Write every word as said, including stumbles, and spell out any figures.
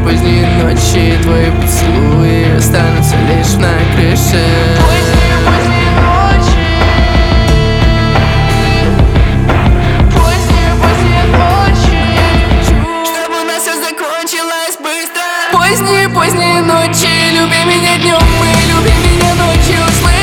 поздние ночи, твои поцелуи останутся лишь на крыше. Поздние, поздние ночи. Поздние, поздние ночи. Я хочу, чтобы у нас все закончилось быстро. Поздние, поздние ночи. Люби меня днем и люби меня ночью. Слышь,